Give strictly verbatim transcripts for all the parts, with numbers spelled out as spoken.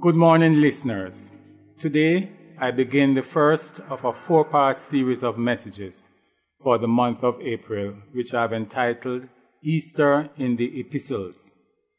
Good morning, listeners. Today, I begin the first of a four-part series of messages for the month of April, which I've entitled Easter in the Epistles.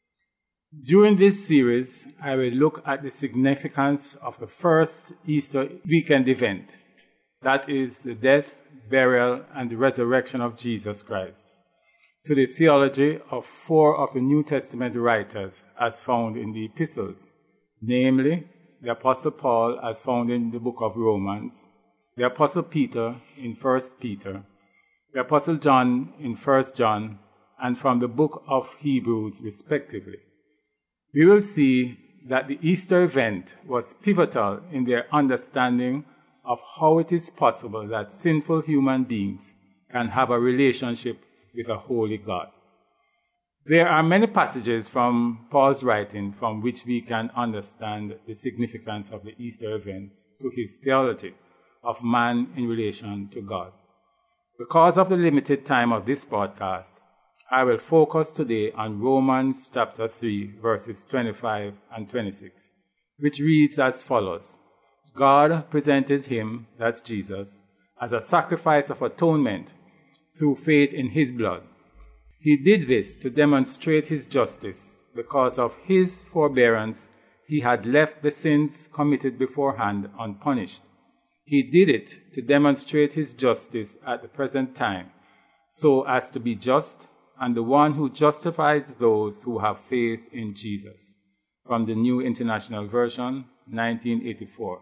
During this series, I will look at the significance of the first Easter weekend event, that is, the death, burial, and the resurrection of Jesus Christ, to the theology of four of the New Testament writers as found in the epistles, namely, the Apostle Paul as found in the book of Romans, the Apostle Peter in First Peter, the Apostle John in First John, and from the book of Hebrews, respectively. We will see that the Easter event was pivotal in their understanding of how it is possible that sinful human beings can have a relationship with a holy God. There are many passages from Paul's writing from which we can understand the significance of the Easter event to his theology of man in relation to God. Because of the limited time of this podcast, I will focus today on Romans chapter three, verses twenty-five and twenty-six, which reads as follows. God presented him, that's Jesus, as a sacrifice of atonement through faith in his blood. He did this to demonstrate his justice. Because of his forbearance, he had left the sins committed beforehand unpunished. He did it to demonstrate his justice at the present time, so as to be just and the one who justifies those who have faith in Jesus. From the New International Version, nineteen eighty-four.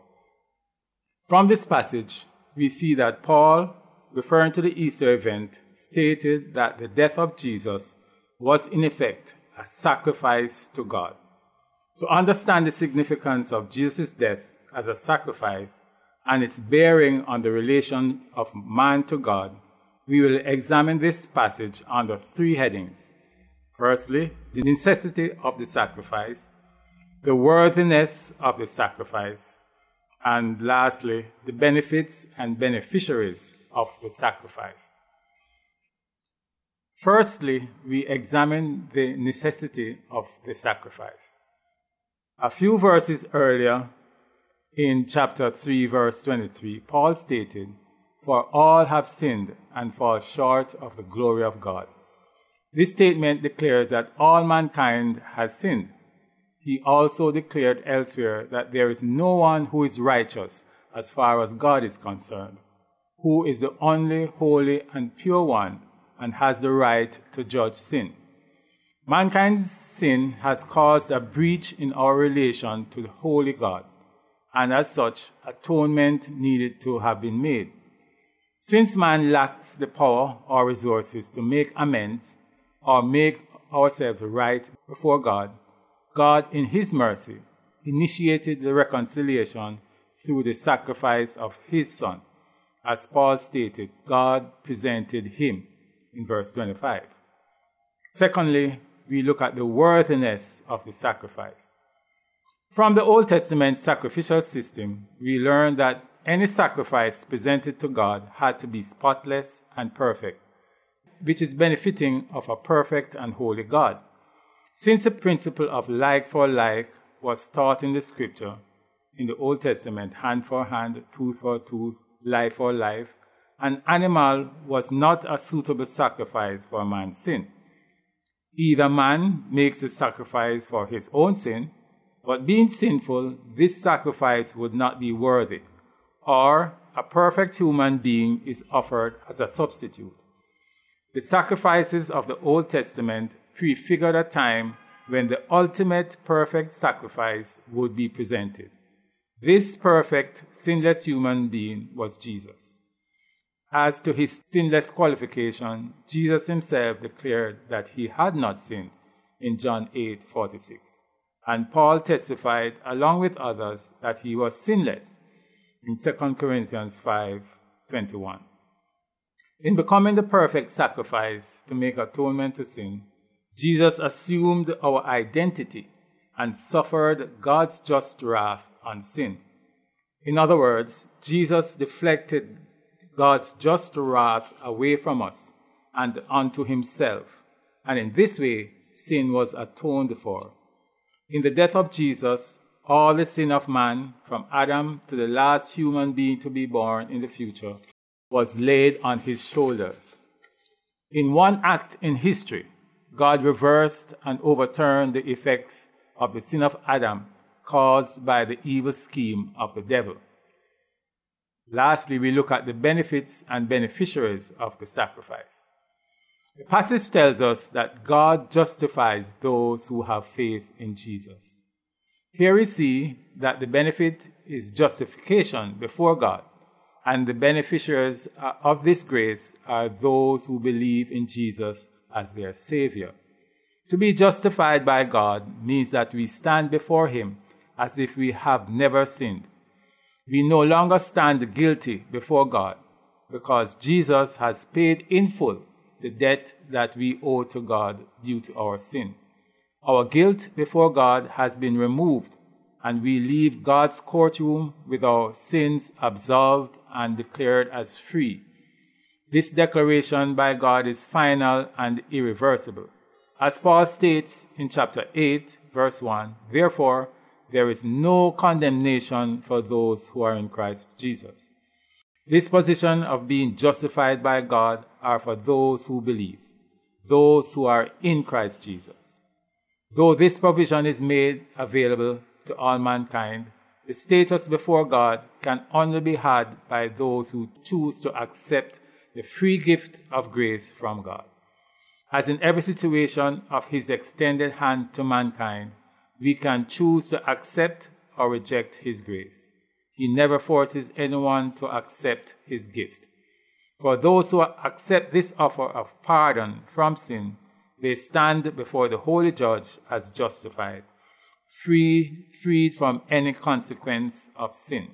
From this passage, we see that Paul, referring to the Easter event, stated that the death of Jesus was in effect a sacrifice to God. To understand the significance of Jesus' death as a sacrifice and its bearing on the relation of man to God, we will examine this passage under three headings. Firstly, the necessity of the sacrifice, the worthiness of the sacrifice, and lastly, the benefits and beneficiaries of the sacrifice. Firstly, we examine the necessity of the sacrifice. A few verses earlier, in chapter three, verse twenty-three, Paul stated, "For all have sinned and fall short of the glory of God." This statement declares that all mankind has sinned. He also declared elsewhere that there is no one who is righteous as far as God is concerned, who is the only holy and pure one and has the right to judge sin. Mankind's sin has caused a breach in our relation to the holy God, and as such, atonement needed to have been made. Since man lacks the power or resources to make amends or make ourselves right before God, God, in his mercy, initiated the reconciliation through the sacrifice of his Son. As Paul stated, God presented him in verse twenty-five. Secondly, we look at the worthiness of the sacrifice. From the Old Testament sacrificial system, we learn that any sacrifice presented to God had to be spotless and perfect, which is benefiting of a perfect and holy God. Since the principle of like for like was taught in the scripture, in the Old Testament, hand for hand, tooth for tooth, life for life, an animal was not a suitable sacrifice for man's sin. Either man makes a sacrifice for his own sin, but being sinful, this sacrifice would not be worthy, or a perfect human being is offered as a substitute. The sacrifices of the Old Testament prefigured a time when the ultimate perfect sacrifice would be presented. This perfect, sinless human being was Jesus. As to his sinless qualification, Jesus himself declared that he had not sinned in John eight forty-six. And Paul testified, along with others, that he was sinless in Second Corinthians five twenty-one. In becoming the perfect sacrifice to make atonement to sin, Jesus assumed our identity and suffered God's just wrath on sin. In other words, Jesus deflected God's just wrath away from us and unto himself, and in this way sin was atoned for. In the death of Jesus, all the sin of man, from Adam to the last human being to be born in the future, was laid on his shoulders. In one act in history, God reversed and overturned the effects of the sin of Adam caused by the evil scheme of the devil. Lastly, we look at the benefits and beneficiaries of the sacrifice. The passage tells us that God justifies those who have faith in Jesus. Here we see that the benefit is justification before God, and the beneficiaries of this grace are those who believe in Jesus as their Savior. To be justified by God means that we stand before Him as if we have never sinned. We no longer stand guilty before God because Jesus has paid in full the debt that we owe to God due to our sin. Our guilt before God has been removed, and we leave God's courtroom with our sins absolved and declared as free. This declaration by God is final and irreversible. As Paul states in chapter eight, verse one, "Therefore, there is no condemnation for those who are in Christ Jesus." This position of being justified by God are for those who believe, those who are in Christ Jesus. Though this provision is made available to all mankind, the status before God can only be had by those who choose to accept the free gift of grace from God. As in every situation of His extended hand to mankind, we can choose to accept or reject His grace. He never forces anyone to accept His gift. For those who accept this offer of pardon from sin, they stand before the holy judge as justified, free, freed from any consequence of sin.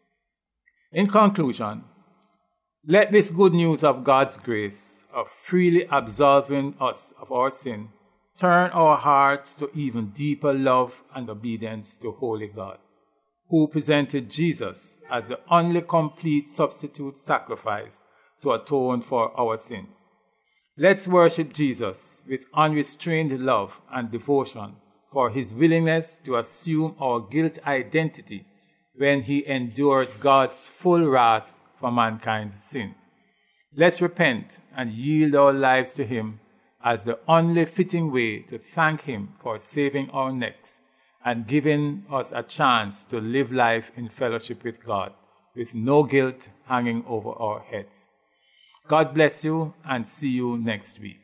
In conclusion, let this good news of God's grace, of freely absolving us of our sin, turn our hearts to even deeper love and obedience to Holy God, who presented Jesus as the only complete substitute sacrifice to atone for our sins. Let's worship Jesus with unrestrained love and devotion for His willingness to assume our guilt identity when He endured God's full wrath for mankind's sin. Let's repent and yield our lives to Him as the only fitting way to thank Him for saving our necks and giving us a chance to live life in fellowship with God, with no guilt hanging over our heads. God bless you, and see you next week.